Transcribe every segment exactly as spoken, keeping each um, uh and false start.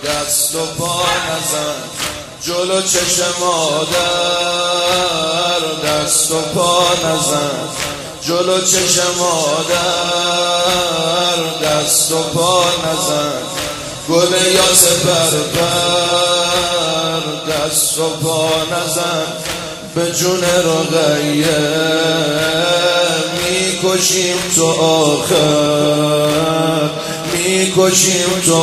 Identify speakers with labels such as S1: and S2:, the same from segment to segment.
S1: دست و پا نزن جلو چشم مادر، دست و پا نزن جلو چشم مادر، دست و پا نزن گل یاس پرپر، دست و پا نزن به جون رقیه میکشیم تو آخر، میکشیم تو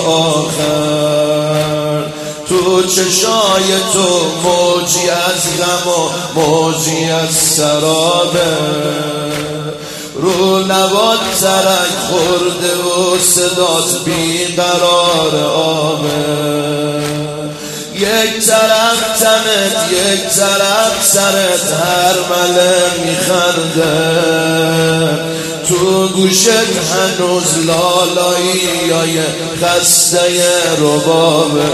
S1: آخر. تو چشای تو موجی از غم و موجی از سرابه، رو لبات ترک خورده و صدات بیقرار آبه. یک طرف تنت یک طرف سرت هر مله میخنده، تو گوشت هنوز لالایی یای خسته ربابه.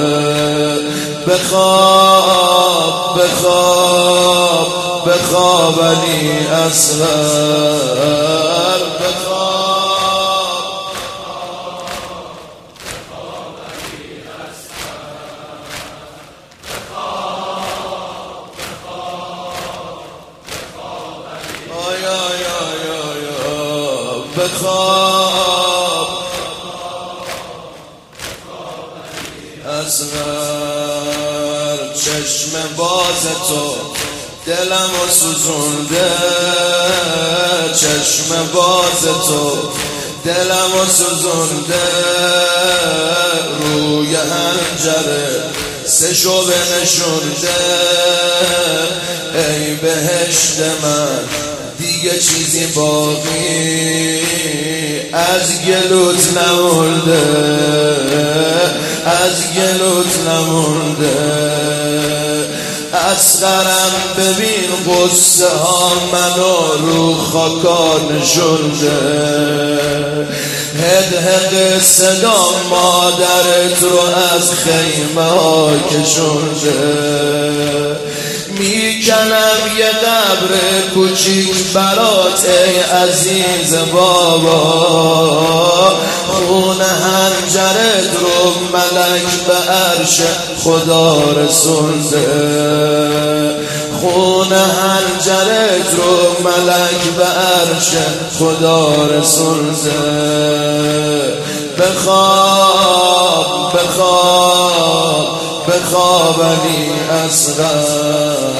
S1: بخواب بخواب بخواب علی اصغر، بخواب بخواب علی اصغر، بخواب بخواب بخواب علی، آی آی آی آی بخواب اصغر. چشم باز تو دلم و سوزونده، چشم باز تو دلم و سوزونده، روی حنجره سه شعبه نشونده. ای بهشت من دیگه چیزی باقی از گلوت نمونده، از گلوت نمونده. اصغرم ببین قصه ها منو رو خاکا نشونده، هد هد صدا مادرت رو از خیمه ها کشونده. میکنم یه قبر کوچیک برات ای عزیز بابا، خون حنجرت رو ملک به عرش خدا رسونده، خون حنجرت رو ملک به عرش خدا رسونده. بخواب بخواب بخواب علی اصغر.